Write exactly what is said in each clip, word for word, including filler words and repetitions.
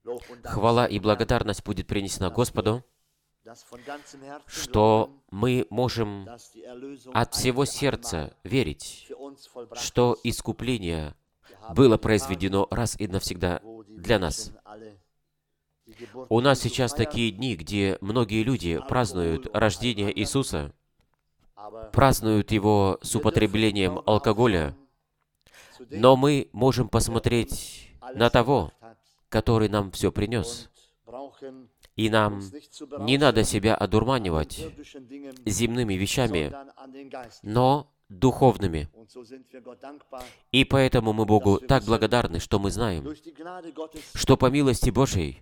Хвала и благодарность будет принесена Господу, что мы можем от всего сердца верить, что искупление было произведено раз и навсегда для нас. У нас сейчас такие дни, где многие люди празднуют рождение Иисуса, празднуют Его с употреблением алкоголя, но мы можем посмотреть на того, который нам все принес. И нам не надо себя одурманивать земными вещами, но духовными. И поэтому мы Богу так благодарны, что мы знаем, что по милости Божьей,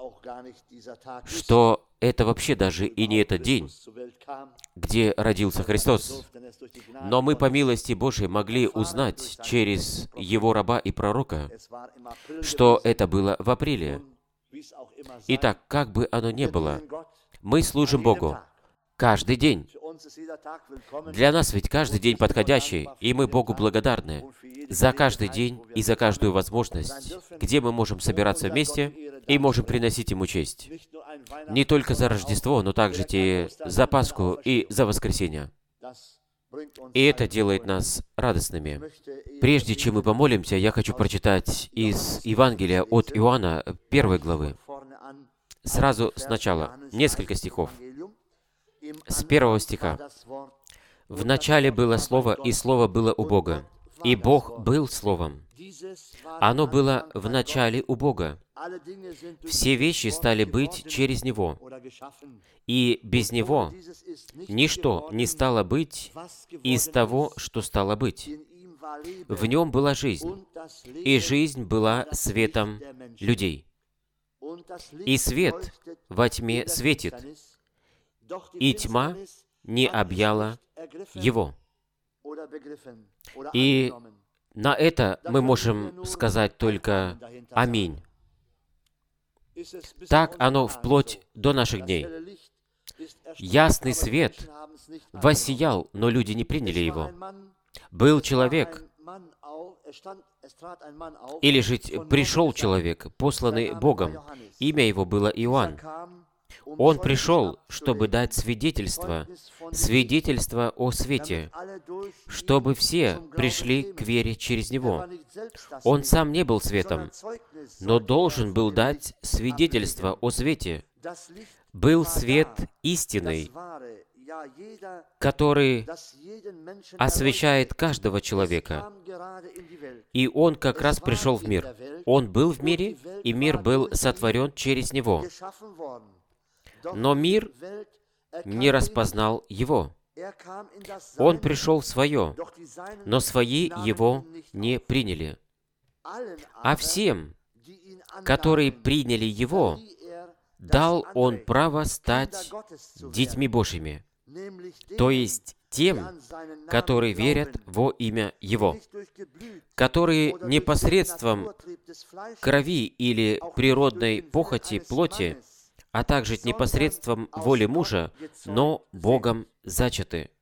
что это вообще даже и не этот день, где родился Христос. Но мы по милости Божьей могли узнать через Его раба и пророка, что это было в апреле. Итак, как бы оно ни было, мы служим Богу каждый день. Для нас ведь каждый день подходящий, и мы Богу благодарны за каждый день и за каждую возможность, где мы можем собираться вместе и можем приносить Ему честь. Не только за Рождество, но также и за Пасху и за Воскресенье. И это делает нас радостными. Прежде чем мы помолимся, я хочу прочитать из Евангелия от Иоанна, первой главы. Сразу сначала, несколько стихов. С первого стиха. «В начале было Слово, и Слово было у Бога, и Бог был Словом. Оно было в начале у Бога. Все вещи стали быть через Него, и без Него ничто не стало быть из того, что стало быть. В Нем была жизнь, и жизнь была светом людей. И свет во тьме светит, и тьма не объяла Его». И на это мы можем сказать только «Аминь». Так оно вплоть до наших дней. Ясный свет воссиял, но люди не приняли его. Был человек, или же пришел человек, посланный Богом. Имя его было Иоанн. Он пришел, чтобы дать свидетельство, свидетельство о свете, чтобы все пришли к вере через него. Он сам не был светом, но должен был дать свидетельство о свете. Был свет истинный, который освещает каждого человека. И Он как раз пришел в мир. Он был в мире, и мир был сотворен через Него. Но мир не распознал Его. Он пришел в Свое, но Свои Его не приняли. А всем, которые приняли Его, дал Он право стать детьми Божьими, то есть тем, которые верят во имя Его, которые не посредством крови или природной похоти плоти, а также непосредством воли мужа, но Богом зачаты.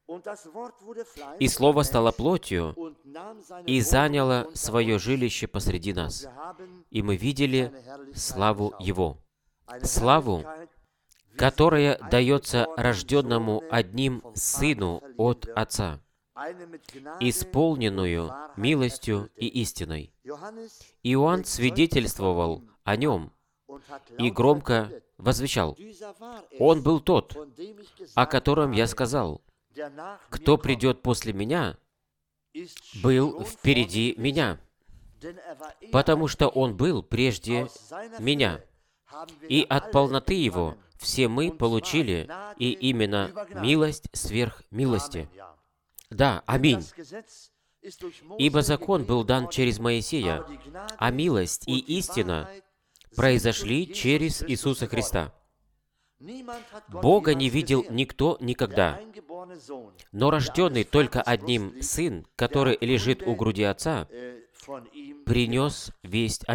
И Слово стало плотью и заняло свое жилище посреди нас. И мы видели славу Его. Славу, которая дается рожденному одним Сыну от Отца, исполненную милостью и истиной. Иоанн свидетельствовал о Нем и громко возвещал: «Он был тот, о котором я сказал, кто придет после меня, был впереди меня, потому что Он был прежде меня, и от полноты Его все мы получили, и именно милость сверх милости». Да, аминь. Ибо закон был дан через Моисея, а милость и истина произошли через Иисуса Христа. Бога не видел никто никогда, но рожденный только одним Сын, который лежит у груди Отца, принес весть о Нем.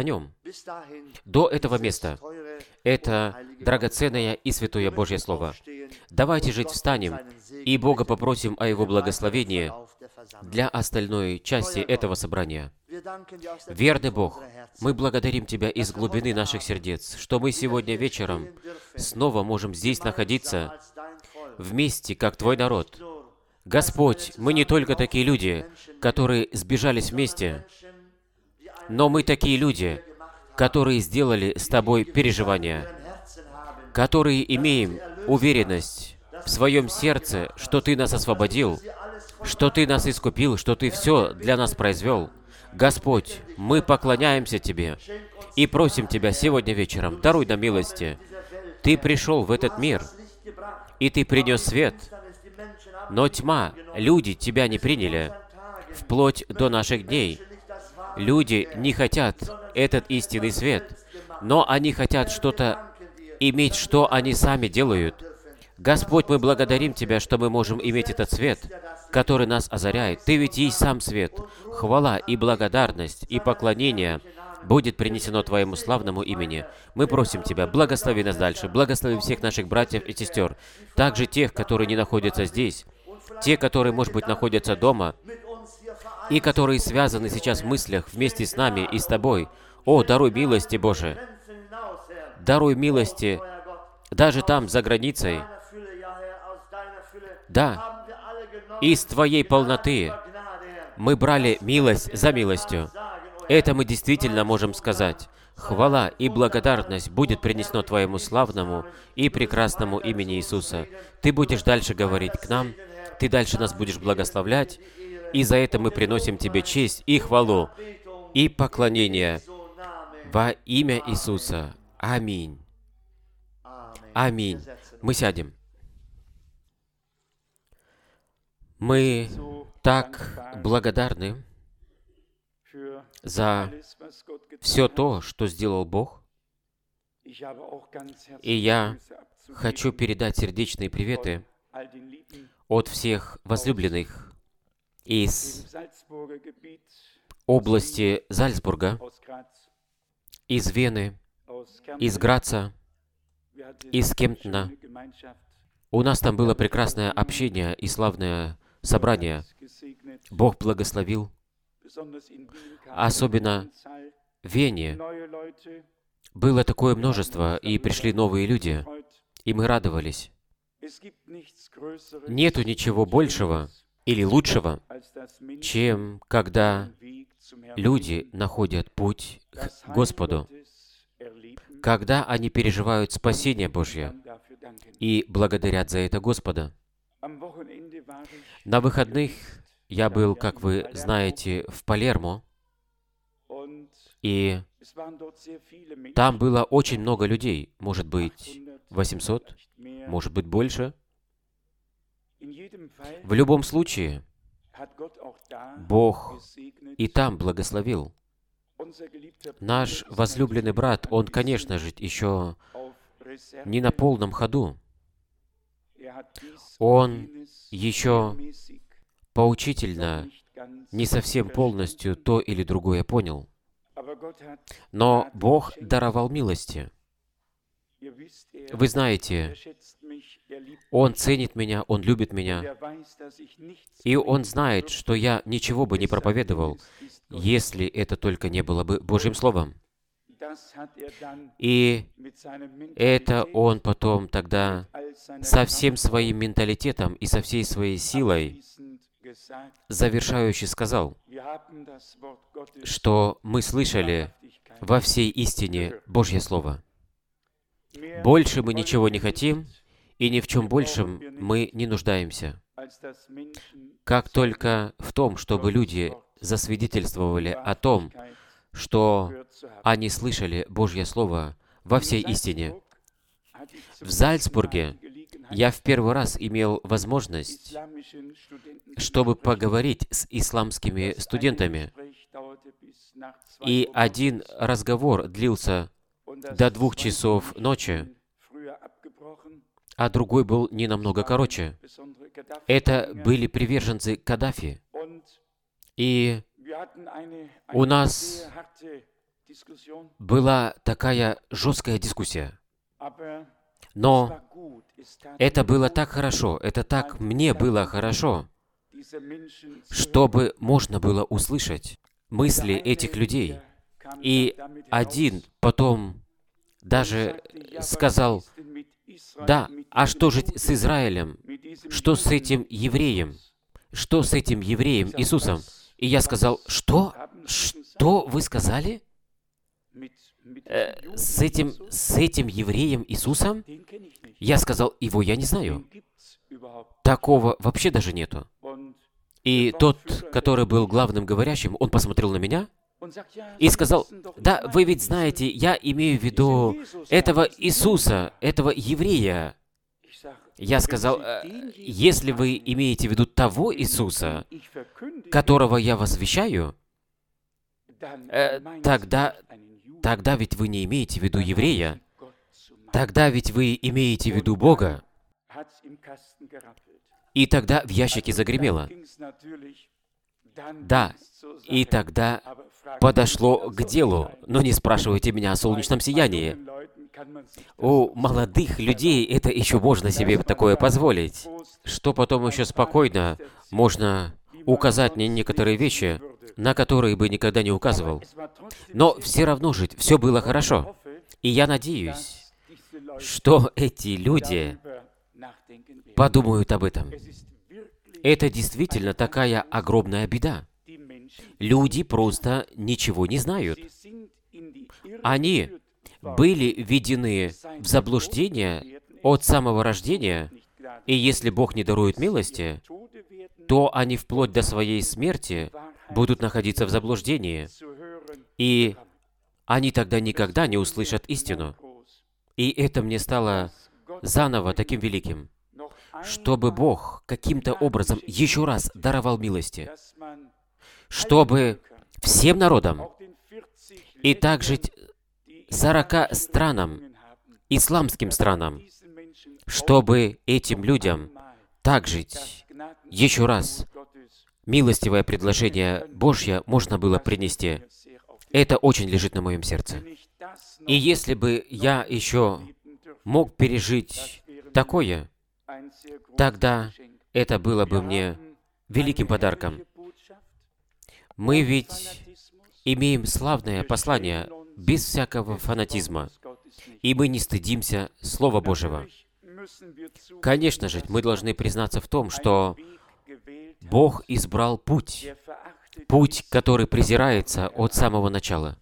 До этого места это драгоценное и святое Божье Слово. Давайте жить встанем и Бога попросим о Его благословении для остальной части этого собрания. Верный Бог, мы благодарим Тебя из глубины наших сердец, что мы сегодня вечером снова можем здесь находиться вместе, как Твой народ. Господь, мы не только такие люди, которые сбежались вместе, но мы такие люди, которые сделали с Тобой переживания, которые имеем уверенность в своем сердце, что Ты нас освободил, что Ты нас искупил, что Ты все для нас произвел. Господь, мы поклоняемся Тебе и просим Тебя сегодня вечером, даруй нам милости. Ты пришел в этот мир, и Ты принес свет, но тьма, люди Тебя не приняли, вплоть до наших дней. Люди не хотят этот истинный свет, но они хотят что-то иметь, что они сами делают. Господь, мы благодарим Тебя, что мы можем иметь этот свет, который нас озаряет. Ты ведь есть сам свет. Хвала и благодарность и поклонение будет принесено Твоему славному имени. Мы просим Тебя, благослови нас дальше, благослови всех наших братьев и сестер, также тех, которые не находятся здесь, те, которые, может быть, находятся дома, и которые связаны сейчас в мыслях вместе с нами и с Тобой. О, даруй милости, Боже! Даруй милости даже там, за границей. Да, из Твоей полноты мы брали милость за милостью. Это мы действительно можем сказать. Хвала и благодарность будет принесено Твоему славному и прекрасному имени Иисуса. Ты будешь дальше говорить к нам, Ты дальше нас будешь благословлять, и за это мы приносим Тебе честь и хвалу, и поклонение во имя Иисуса. Аминь. Аминь. Мы сядем. Мы так благодарны за все то, что сделал Бог. И я хочу передать сердечные приветы от всех возлюбленных из области Зальцбурга, из Вены, из Граца, из Кемптона. У нас там было прекрасное общение и славное собрание. Бог благословил. Особенно в Вене было такое множество, и пришли новые люди, и мы радовались. Нету ничего большего или лучшего, чем когда люди находят путь к Господу, когда они переживают спасение Божье и благодарят за это Господа. На выходных я был, как вы знаете, в Палермо, и там было очень много людей, может быть, восемьсот, может быть, больше. В любом случае, Бог и там благословил. Наш возлюбленный брат, он, конечно же, еще не на полном ходу. Он еще поучительно не совсем полностью то или другое понял. Но Бог даровал милости. Вы знаете, Он ценит меня, Он любит меня, и Он знает, что я ничего бы не проповедовал, если это только не было бы Божьим Словом. И это Он потом тогда со всем своим менталитетом и со всей своей силой завершающе сказал, что мы слышали во всей истине Божье Слово. Больше мы ничего не хотим, и ни в чем большем мы не нуждаемся, как только в том, чтобы люди засвидетельствовали о том, что они слышали Божье Слово во всей истине. В Зальцбурге я в первый раз имел возможность, чтобы поговорить с исламскими студентами. И один разговор длился до двух часов ночи, а другой был не намного короче. Это были приверженцы Каддафи. И у нас была такая жесткая дискуссия. Но это было так хорошо, это так мне было хорошо, чтобы можно было услышать мысли этих людей. И один потом даже сказал: «Да, а что же с Израилем? Что с этим евреем? Что с этим евреем Иисусом?» И я сказал: «Что? Что вы сказали? Э, с этим, с этим евреем Иисусом?» Я сказал: «Его я не знаю. Такого вообще даже нету». И тот, который был главным говорящим, он посмотрел на меня и сказал: «Да, вы ведь знаете, я имею в виду этого Иисуса, этого еврея». Я сказал: «Если вы имеете в виду того Иисуса, которого я возвещаю, э, тогда, тогда ведь вы не имеете в виду еврея, тогда ведь вы имеете в виду Бога». И тогда в ящике загремело. Да, и тогда подошло к делу. Но не спрашивайте меня о солнечном сиянии. У молодых людей это еще можно себе такое позволить. Что потом еще спокойно можно указать мне некоторые вещи, на которые бы никогда не указывал. Но все равно же все было хорошо. И я надеюсь, что эти люди подумают об этом. Это действительно такая огромная беда. Люди просто ничего не знают. Они были введены в заблуждение от самого рождения, и если Бог не дарует милости, то они вплоть до своей смерти будут находиться в заблуждении, и они тогда никогда не услышат истину. И это мне стало заново таким великим, чтобы Бог каким-то образом еще раз даровал милости, чтобы всем народам и также сорока странам, исламским странам, чтобы этим людям также еще раз милостивое предложение Божье можно было принести. Это очень лежит на моем сердце. И если бы я еще мог пережить такое, тогда это было бы мне великим подарком. Мы ведь имеем славное послание без всякого фанатизма, и мы не стыдимся Слова Божьего. Конечно же, мы должны признаться в том, что Бог избрал путь, путь, который презирается от самого начала.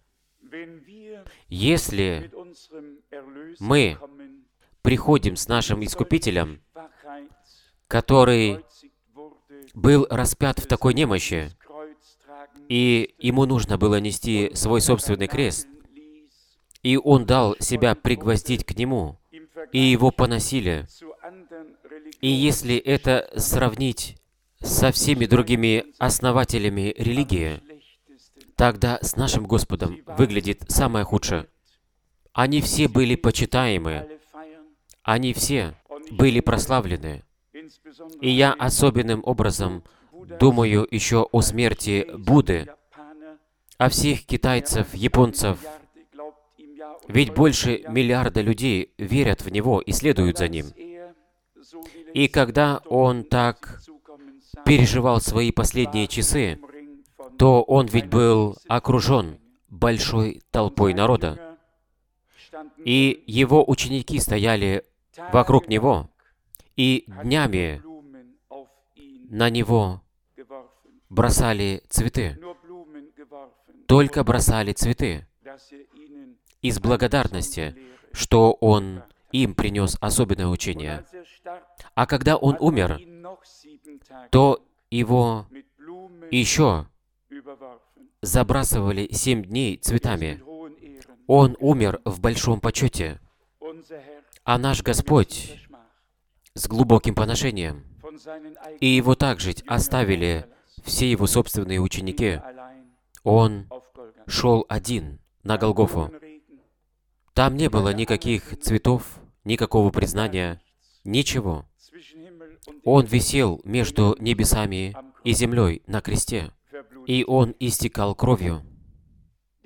Если мы приходим с нашим Искупителем, который был распят в такой немощи, и ему нужно было нести свой собственный крест, и он дал себя пригвоздить к нему, и его поносили. И если это сравнить со всеми другими основателями религии, тогда с нашим Господом выглядит самое худшее. Они все были почитаемы, они все были прославлены. И я особенным образом думаю еще о смерти Будды, о всех китайцев, японцев. Ведь больше миллиарда людей верят в Него и следуют за Ним. И когда он так переживал свои последние часы, то он ведь был окружен большой толпой народа. И его ученики стояли вокруг него, и днями на него бросали цветы. Только бросали цветы из благодарности, что он им принес особенное учение. А когда он умер, то его еще забрасывали семь дней цветами. Он умер в большом почете. А наш Господь с глубоким поношением, и его также оставили все его собственные ученики. Он шел один на Голгофу. Там не было никаких цветов, никакого признания, ничего. Он висел между небесами и землей на кресте, и он истекал кровью.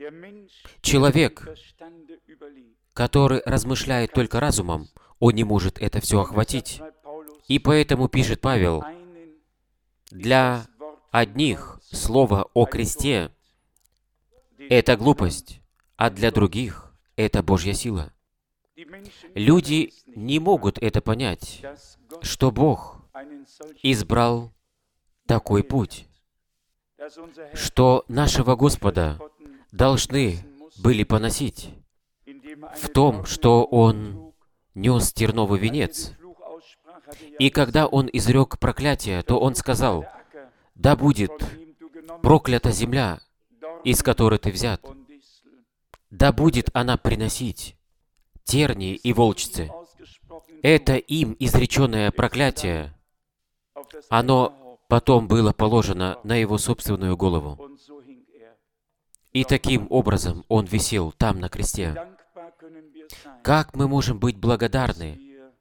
Человек, который размышляет только разумом, он не может это все охватить. И поэтому пишет Павел, для одних слово о кресте — это глупость, а для других — это Божья сила. Люди не могут это понять, что Бог избрал такой путь, что нашего Господа должны были поносить в том, что Он нес терновый венец. И когда Он изрек проклятие, то Он сказал: «Да будет проклята земля, из которой ты взят. Да будет она приносить тернии и волчцы». Это им изреченное проклятие, оно потом было положено на его собственную голову. И таким образом он висел там на кресте. Как мы можем быть благодарны,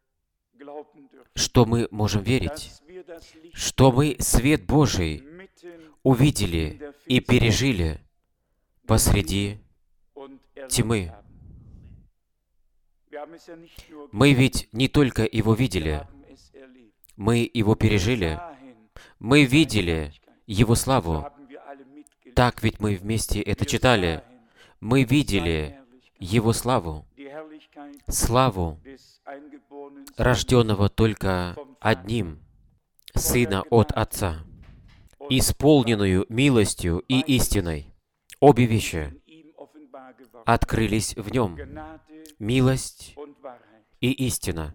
что мы можем верить, что мы свет Божий увидели и пережили посреди тьмы. Мы ведь не только Его видели, мы Его пережили, мы видели Его славу. Так ведь мы вместе это читали. Мы видели Его славу, славу рожденного только одним Сына от Отца, исполненную милостью и истиной. Обе вещи открылись в Нем. Милость и истина.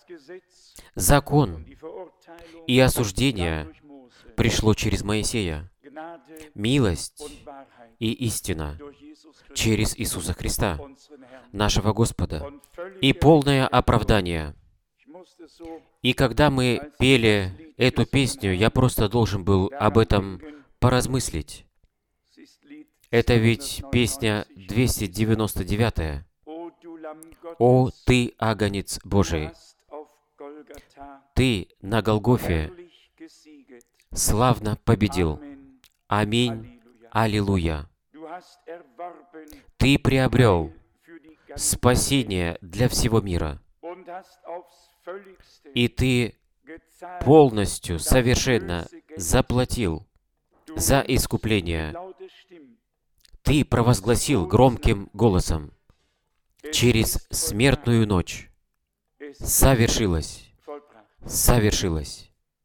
Закон и осуждение пришло через Моисея. Милость и истина через Иисуса Христа, нашего Господа. И полное оправдание. И когда мы пели эту песню, я просто должен был об этом поразмыслить. Это ведь песня двести девяносто девятая. «О, Ты, Агнец Божий! Ты на Голгофе славно победил. Аминь. Аллилуйя. Ты приобрел спасение для всего мира. И Ты полностью, совершенно заплатил за искупление. Ты провозгласил громким голосом: через смертную ночь совершилось, совершилось.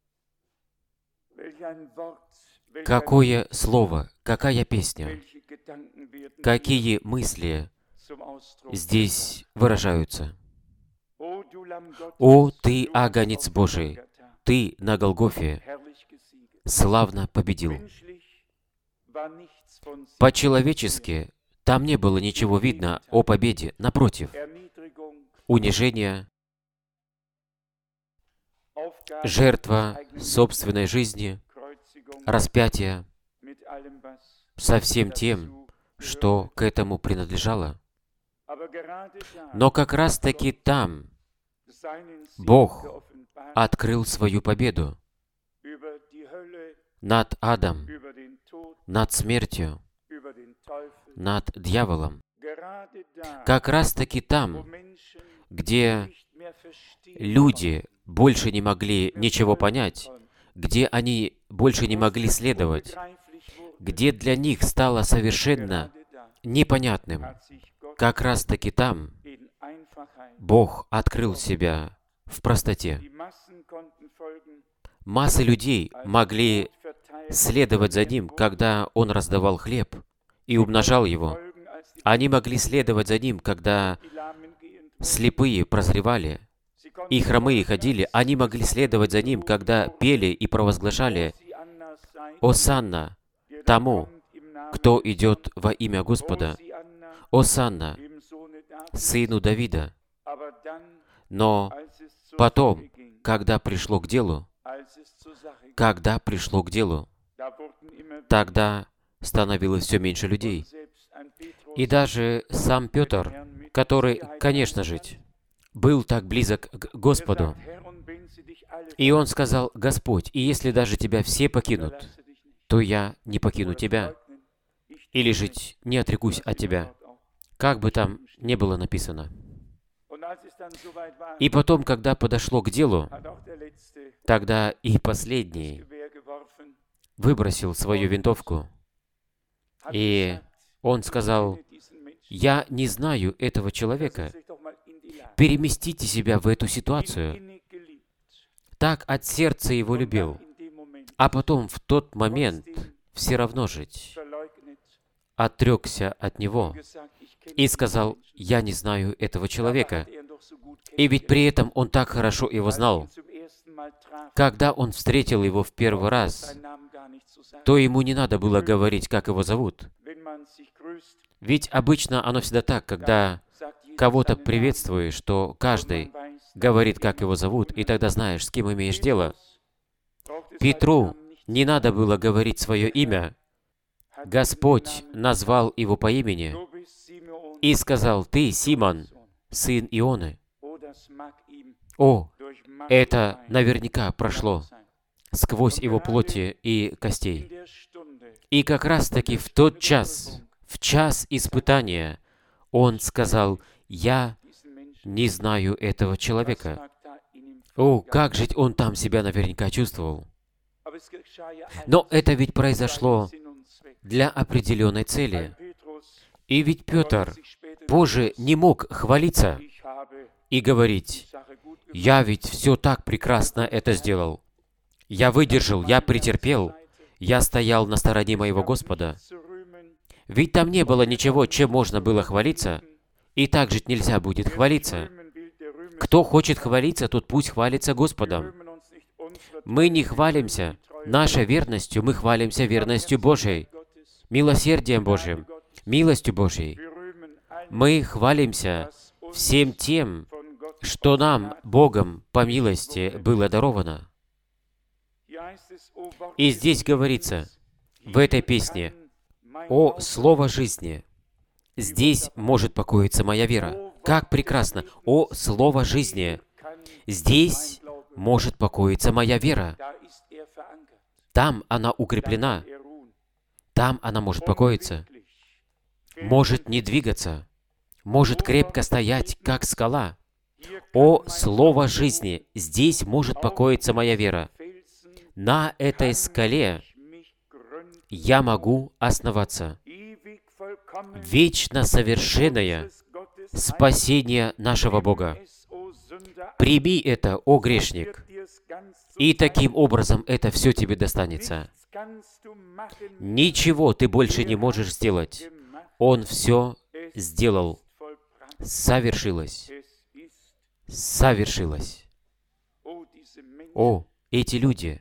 Какое слово, какая песня, какие мысли здесь выражаются. «О, Ты, Агнец Божий, Ты на Голгофе славно победил». По-человечески там не было ничего видно о победе. Напротив, унижение, жертва собственной жизни, распятие, со всем тем, что к этому принадлежало. Но как раз-таки там Бог открыл свою победу над адом, над смертью, над дьяволом. Как раз-таки там, где люди больше не могли ничего понять, где они больше не могли следовать, где для них стало совершенно непонятным, как раз-таки там Бог открыл себя в простоте. Массы людей могли следовать за Ним, когда Он раздавал хлеб и умножал его. Они могли следовать за Ним, когда слепые прозревали и хромые ходили. Они могли следовать за Ним, когда пели и провозглашали: «Осанна тому, кто идет во имя Господа! Осанна сыну Давида!» Но потом, когда пришло к делу, когда пришло к делу, тогда становилось все меньше людей. И даже сам Петр, который, конечно же, был так близок к Господу, и он сказал: «Господь, и если даже тебя все покинут, то я не покину тебя». или жить не отрекусь от Тебя, как бы там ни было написано. И потом, когда подошло к делу, тогда и последний выбросил свою винтовку, и он сказал: «Я не знаю этого человека. Переместите себя в эту ситуацию». Так от сердца его любил, а потом в тот момент все равно жить отрекся от него и сказал: «Я не знаю этого человека». И ведь при этом он так хорошо его знал. Когда он встретил его в первый раз, то ему не надо было говорить, как его зовут. Ведь обычно оно всегда так, когда кого-то приветствуешь, что каждый говорит, как его зовут, и тогда знаешь, с кем имеешь дело. Петру не надо было говорить свое имя. Господь назвал его по имени и сказал: «Ты, Симон, сын Ионы». О, это наверняка прошло сквозь его плоти и костей. И как раз-таки в тот час, в час испытания, он сказал: «Я не знаю этого человека». О, как же он там себя наверняка чувствовал. Но это ведь произошло для определенной цели. И ведь Петр позже не мог хвалиться и говорить: «Я ведь все так прекрасно это сделал. Я выдержал, я претерпел, я стоял на стороне моего Господа». Ведь там не было ничего, чем можно было хвалиться, и так же нельзя будет хвалиться. Кто хочет хвалиться, тот пусть хвалится Господом. Мы не хвалимся нашей верностью, мы хвалимся верностью Божией, милосердием Божьим, милостью Божьей. Мы хвалимся всем тем, что нам, Богом, по милости было даровано. И здесь говорится, в этой песне: «О, слово жизни! Здесь может покоиться моя вера». Как прекрасно! «О, слово жизни! Здесь может покоиться моя вера». Там она укреплена. Там она может покоиться. Может не двигаться. Может крепко стоять, как скала. «О, слово жизни! Здесь может покоиться моя вера. На этой скале я могу основаться». Вечно совершенное спасение нашего Бога. Прими это, о грешник, и таким образом это все тебе достанется. Ничего ты больше не можешь сделать. Он все сделал. Совершилось. Совершилось. О, эти люди,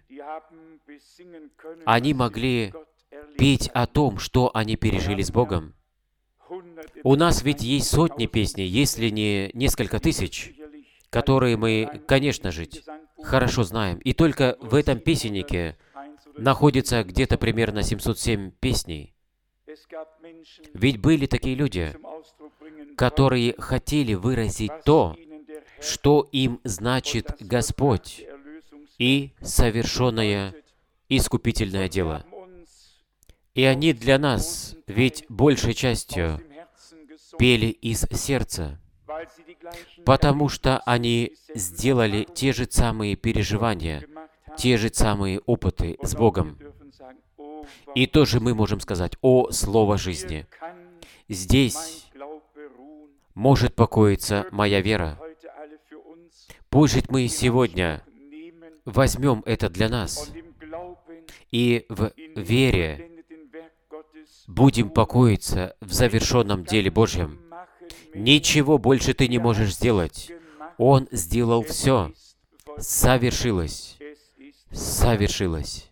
они могли петь о том, что они пережили с Богом. У нас ведь есть сотни песней, если не несколько тысяч, которые мы, конечно же, хорошо знаем. И только в этом песеннике находится где-то примерно семьсот семь песней. Ведь были такие люди, которые хотели выразить то, что им значит Господь и совершенное искупительное дело. И они для нас ведь большей частью пели из сердца, потому что они сделали те же самые переживания, те же самые опыты с Богом. И тоже мы можем сказать: «О, слово жизни! Здесь может покоиться моя вера». Пусть мы сегодня возьмем это для нас и в вере будем покоиться в завершенном деле Божьем. Ничего больше ты не можешь сделать. Он сделал все. Совершилось. Совершилось.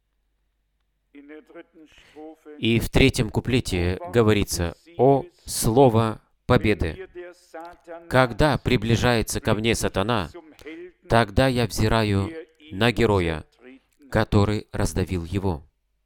И в третьем куплете говорится: «О, слово победы! Когда приближается ко мне сатана, тогда я взираю на героя, который раздавил его».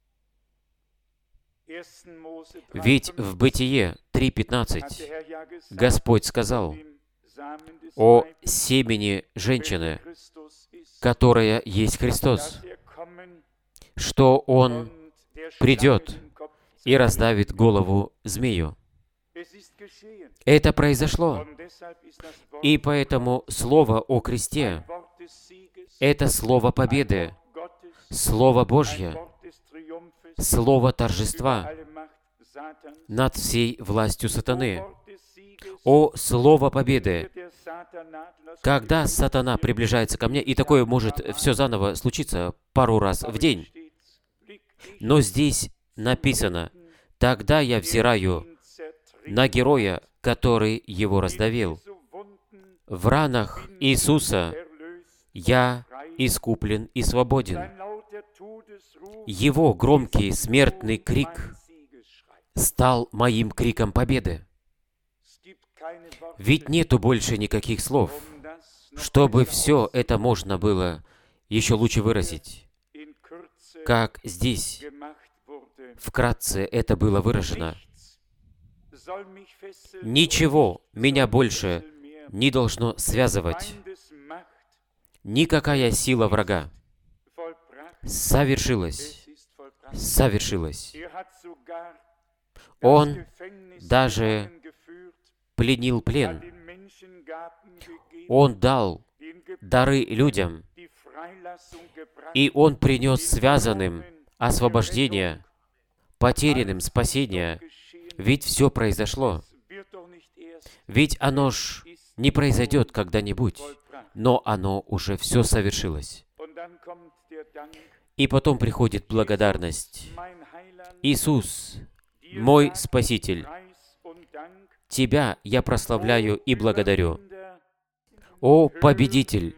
Ведь в Бытие три пятнадцать Господь сказал о семени женщины, которая есть Христос, что Он придет и раздавит голову змею. Это произошло. И поэтому Слово о кресте — это Слово победы, Слово Божье, Слово торжества над всей властью сатаны. О, Слово победы! Когда сатана приближается ко мне, и такое может все заново случиться пару раз в день, но здесь написано: «Тогда я взираю на героя, который его раздавил. В ранах Иисуса я искуплен и свободен». Его громкий смертный крик стал моим криком победы. Ведь нету больше никаких слов, чтобы все это можно было еще лучше выразить, как здесь вкратце это было выражено. Ничего меня больше не должно связывать. Никакая сила врага совершилась, совершилась. Он даже пленил плен. Он дал дары людям, и Он принес связанным освобождение, потерянным спасение. Ведь все произошло. Ведь оно ж не произойдет когда-нибудь, но оно уже все совершилось. И потом приходит благодарность. Иисус, мой Спаситель, Тебя я прославляю и благодарю. О, Победитель,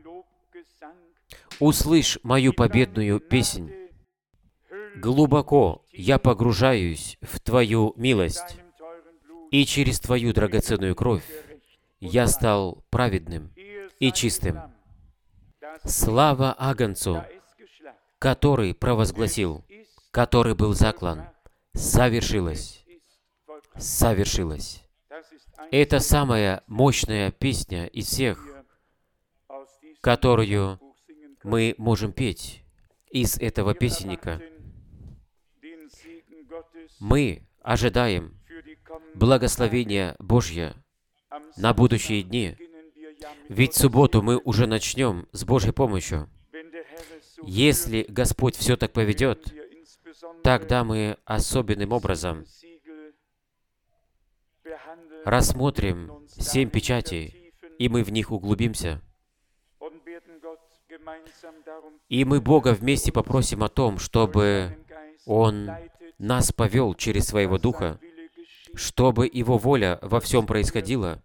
услышь мою победную песнь. Глубоко я погружаюсь в Твою милость, и через Твою драгоценную кровь я стал праведным и чистым. Слава Агнцу, который провозгласил, который был заклан, совершилось, совершилось. Это самая мощная песня из всех, которую мы можем петь из этого песенника. Мы ожидаем благословения Божье на будущие дни, ведь в субботу мы уже начнем с Божьей помощью. Если Господь все так поведет, тогда мы особенным образом рассмотрим семь печатей, и мы в них углубимся. И мы Бога вместе попросим о том, чтобы Он нас повел через Своего Духа, чтобы Его воля во всем происходила,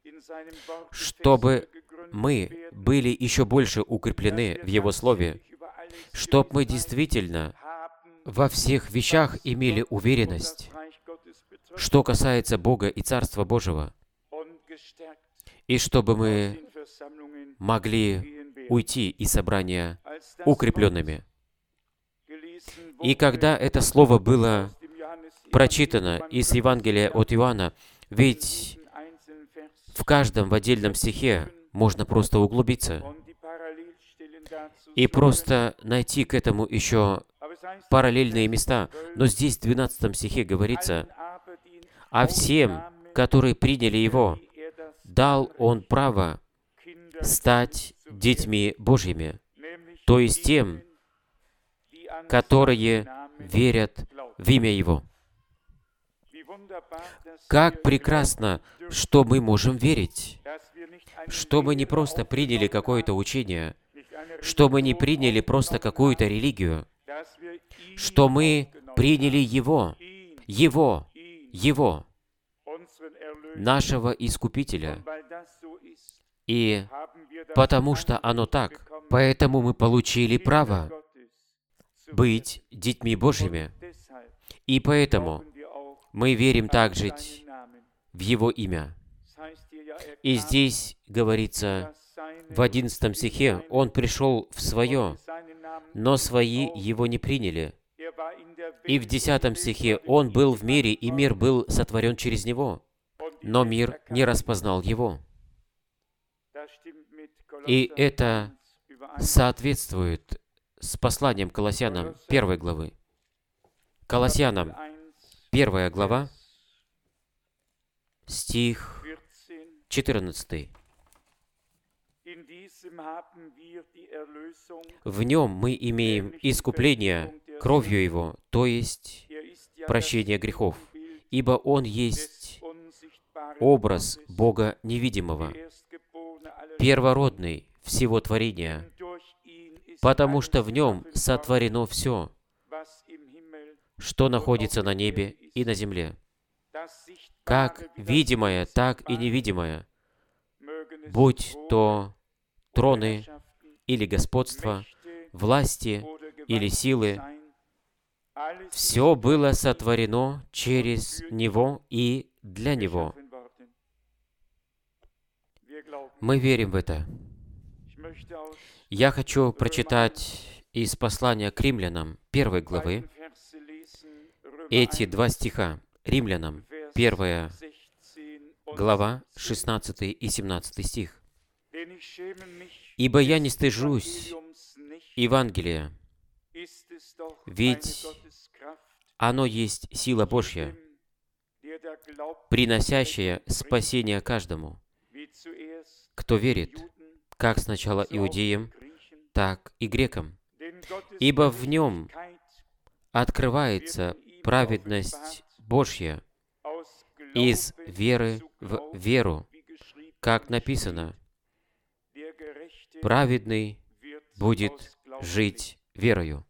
чтобы мы были еще больше укреплены в Его Слове, чтобы мы действительно во всех вещах имели уверенность, что касается Бога и Царства Божьего, и чтобы мы могли уйти из собрания укрепленными. И когда это слово было прочитано из Евангелия от Иоанна, ведь в каждом в отдельном стихе можно просто углубиться и просто найти к этому еще параллельные места. Но здесь в двенадцатом стихе говорится: «А всем, которые приняли Его, дал Он право стать детьми Божьими», то есть тем, которые верят в имя Его. Как прекрасно, что мы можем верить, что мы не просто приняли какое-то учение, что мы не приняли просто какую-то религию, что мы приняли Его, Его, Его, нашего Искупителя. И потому что оно так, поэтому мы получили право быть детьми Божьими. И поэтому мы верим также в Его имя. И здесь говорится в одиннадцатом стихе: «Он пришел в Свое, но Свои Его не приняли». И в десятом стихе: «Он был в мире, и мир был сотворен через Него, но мир не распознал Его». И это соответствует с посланием к Колоссянам первой главы. Колоссянам первая глава, стих четырнадцатый. В нем мы имеем искупление кровью Его, то есть прощение грехов, ибо Он есть образ Бога невидимого, первородный всего творения, потому что в Нем сотворено все, что находится на небе и на земле, как видимое, так и невидимое, будь то троны или господства, власти или силы, все было сотворено через Него и для Него. Мы верим в это. Я хочу прочитать из послания к римлянам первой главы эти два стиха. Римлянам первая глава, шестнадцатый и семнадцатый стих. «Ибо я не стыжусь Евангелия, ведь оно есть сила Божья, приносящая спасение каждому, кто верит, как сначала иудеям, так и грекам. Ибо в нем открывается праведность Божья из веры в веру, как написано: праведный будет жить верою».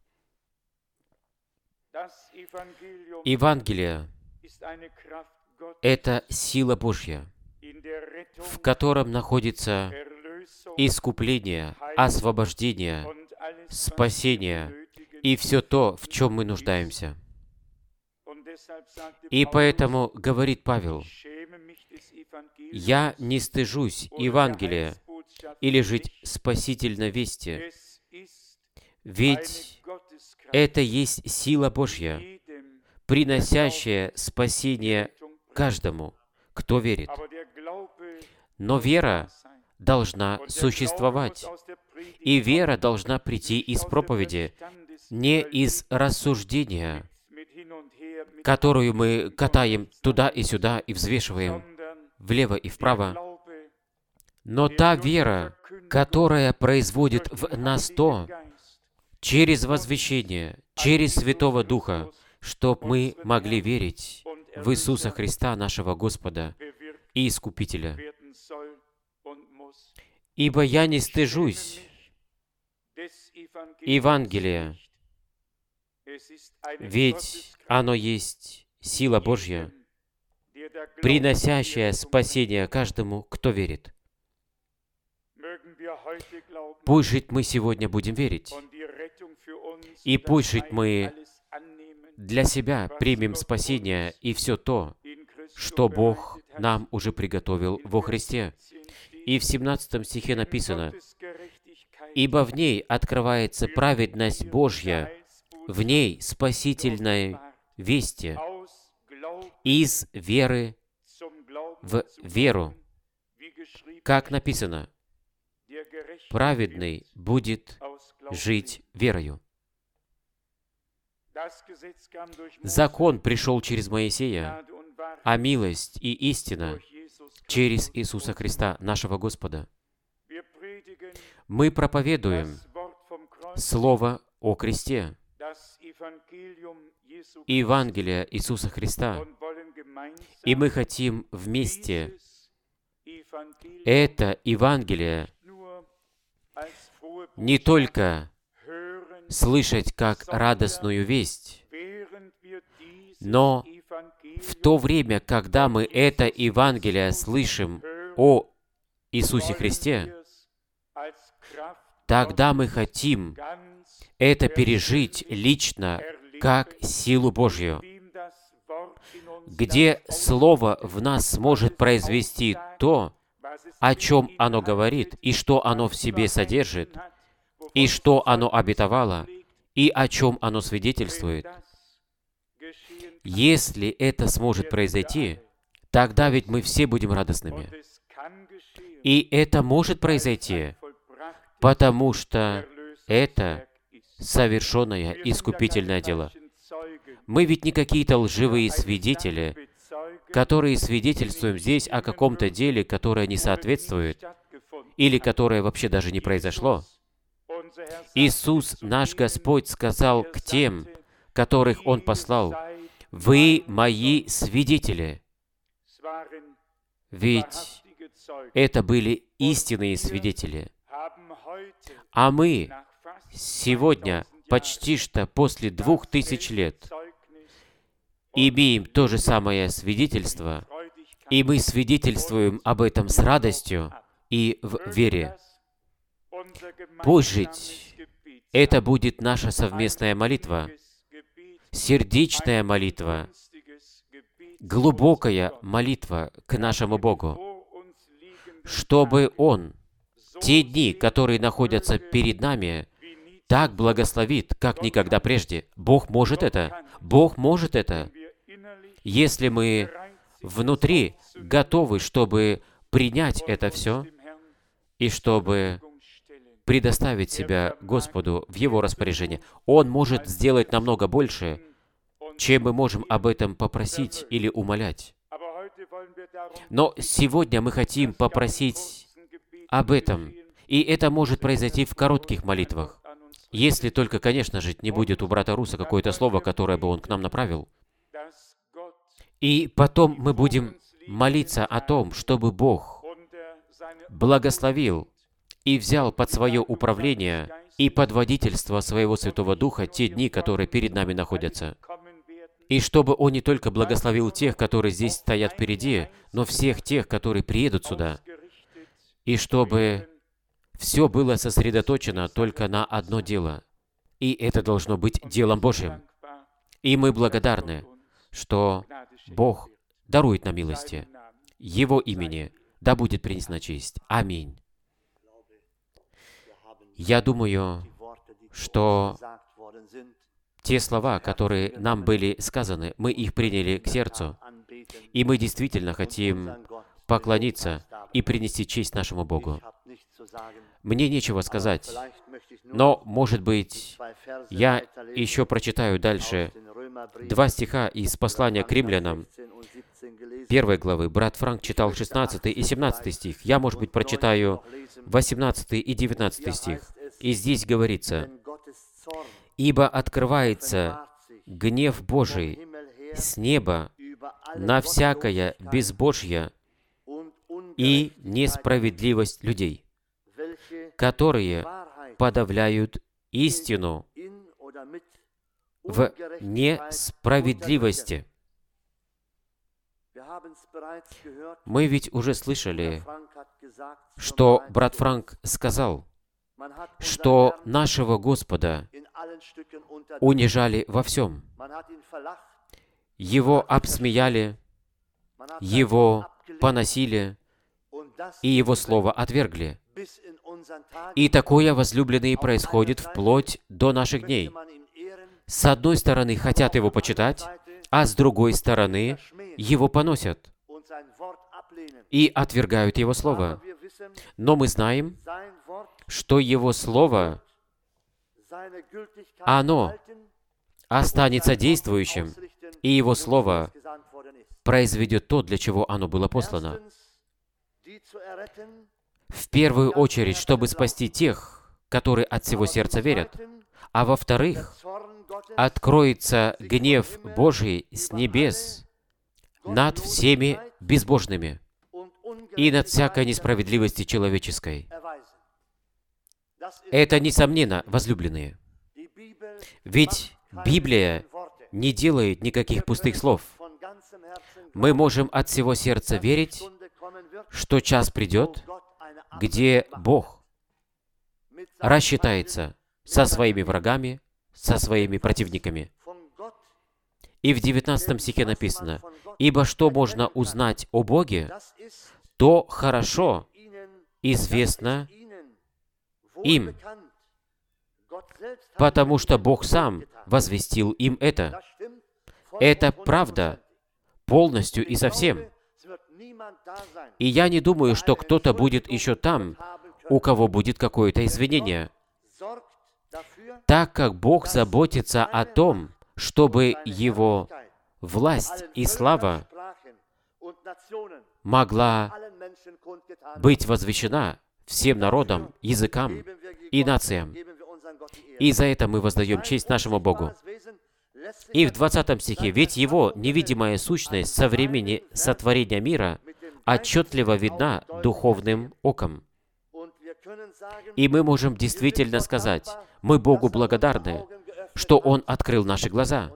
Евангелие — это сила Божья, в котором находится искупление, освобождение, спасение и все то, в чем мы нуждаемся. И поэтому говорит Павел: «Я не стыжусь Евангелия или жить спасительной вести, ведь это есть сила Божья, приносящая спасение каждому, кто верит». Но вера должна существовать, и вера должна прийти из проповеди, не из рассуждения, которую мы катаем туда и сюда и взвешиваем влево и вправо. Но та вера, которая производит в нас то, через возвещение, через Святого Духа, чтоб мы могли верить в Иисуса Христа, нашего Господа и Искупителя. «Ибо я не стыжусь Евангелия, ведь оно есть сила Божья, приносящая спасение каждому, кто верит». Пусть жить мы сегодня будем верить, и пусть жить мы для себя примем спасение и все то, что Бог нам уже приготовил во Христе. И в семнадцатом стихе написано: «Ибо в ней открывается праведность Божья, в ней спасительной вести, из веры в веру». Как написано: праведный будет жить верою. Закон пришел через Моисея, а милость и истина через Иисуса Христа, нашего Господа. Мы проповедуем Слово о кресте, Евангелие Иисуса Христа, и мы хотим вместе это Евангелие не только слышать как радостную весть, но в то время, когда мы это Евангелие слышим о Иисусе Христе, тогда мы хотим это пережить лично как силу Божью, где Слово в нас сможет произвести то, о чем оно говорит, и что оно в себе содержит, и что оно обетовало, и о чем оно свидетельствует. Если это сможет произойти, тогда ведь мы все будем радостными. И это может произойти, потому что это совершенное искупительное дело. Мы ведь не какие-то лживые свидетели, которые свидетельствуем здесь о каком-то деле, которое не соответствует, или которое вообще даже не произошло. Иисус, наш Господь, сказал к тем, которых Он послал: «Вы мои свидетели». Ведь это были истинные свидетели. А мы сегодня, почти что после двух тысяч лет, имеем то же самое свидетельство, и мы свидетельствуем об этом с радостью и в вере. Пусть жить — это будет наша совместная молитва, сердечная молитва, глубокая молитва к нашему Богу, чтобы Он те дни, которые находятся перед нами, так благословит, как никогда прежде. Бог может это. Бог может это. Если мы внутри готовы, чтобы принять это все, и чтобы предоставить себя Господу в Его распоряжение, Он может сделать намного больше, чем мы можем об этом попросить или умолять. Но сегодня мы хотим попросить об этом, и это может произойти в коротких молитвах, если только, конечно же, не будет у брата Руса какое-то слово, которое бы он к нам направил. И потом мы будем молиться о том, чтобы Бог благословил и взял под свое управление и под водительство Своего Святого Духа те дни, которые перед нами находятся. И чтобы Он не только благословил тех, которые здесь стоят впереди, но всех тех, которые приедут сюда. И чтобы все было сосредоточено только на одно дело. И это должно быть делом Божьим. И мы благодарны, что Бог дарует нам милости. Его имени да будет принесена честь. Аминь. Я думаю, что те слова, которые нам были сказаны, мы их приняли к сердцу, и мы действительно хотим поклониться и принести честь нашему Богу. Мне нечего сказать, но, может быть, я еще прочитаю дальше два стиха из послания к римлянам, первой главы. Брат Франк читал шестнадцатый и семнадцатый стих. Я, может быть, прочитаю восемнадцатый и девятнадцатый стих. И здесь говорится: «Ибо открывается гнев Божий с неба на всякое безбожье и несправедливость людей, которые подавляют истину в несправедливости». Мы ведь уже слышали, что брат Франк сказал, что нашего Господа унижали во всем. Его обсмеяли, Его поносили, и Его Слово отвергли. И такое, возлюбленные, происходит вплоть до наших дней. С одной стороны, хотят Его почитать, а с другой стороны, Его поносят и отвергают Его Слово. Но мы знаем, что Его Слово, оно останется действующим, и Его Слово произведет то, для чего оно было послано. В первую очередь, чтобы спасти тех, которые от всего сердца верят, а во-вторых, откроется гнев Божий с небес над всеми безбожными и над всякой несправедливостью человеческой. Это, несомненно, возлюбленные. Ведь Библия не делает никаких пустых слов. Мы можем от всего сердца верить, что час придет, где Бог рассчитается со своими врагами, со своими противниками. И в девятнадцатом стихе написано: «Ибо что можно узнать о Боге, то хорошо известно им, потому что Бог сам возвестил им это». Это правда полностью и совсем. И я не думаю, что кто-то будет еще там, у кого будет какое-то извинение. Так как Бог заботится о том, чтобы Его власть и слава могла быть возвещена всем народам, языкам и нациям. И за это мы воздаем честь нашему Богу. И в двадцатом стихе, «Ведь Его невидимая сущность со времени сотворения мира отчетливо видна духовным оком». И мы можем действительно сказать, мы Богу благодарны, что Он открыл наши глаза,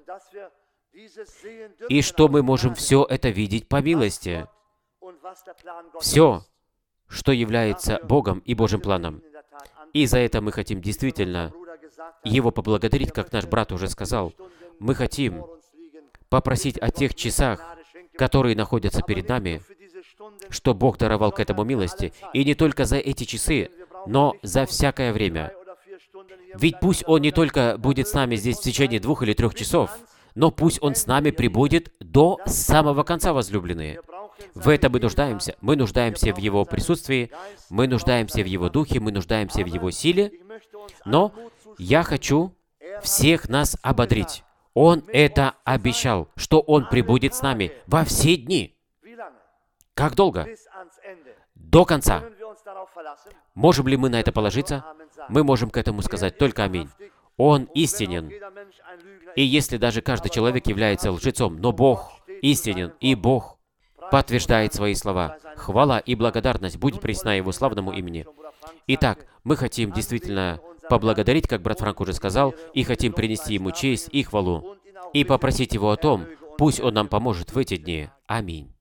и что мы можем все это видеть по милости. Все, что является Богом и Божьим планом. И за это мы хотим действительно Его поблагодарить, как наш брат уже сказал. Мы хотим попросить о тех часах, которые находятся перед нами, что Бог даровал к этому милости. И не только за эти часы, но за всякое время. Ведь пусть Он не только будет с нами здесь в течение двух или трех часов, но пусть Он с нами пребудет до самого конца, возлюбленные. В этом мы нуждаемся. Мы нуждаемся в Его присутствии, мы нуждаемся в Его Духе, мы нуждаемся в Его силе. Но я хочу всех нас ободрить. Он это обещал, что Он пребудет с нами во все дни. Как долго? До конца. Можем ли мы на это положиться? Мы можем к этому сказать только аминь. Он истинен. И если даже каждый человек является лжецом, но Бог истинен, и Бог подтверждает свои слова. Хвала и благодарность будет пресна Его славному имени. Итак, мы хотим действительно поблагодарить, как брат Франк уже сказал, и хотим принести Ему честь и хвалу, и попросить Его о том, пусть Он нам поможет в эти дни. Аминь.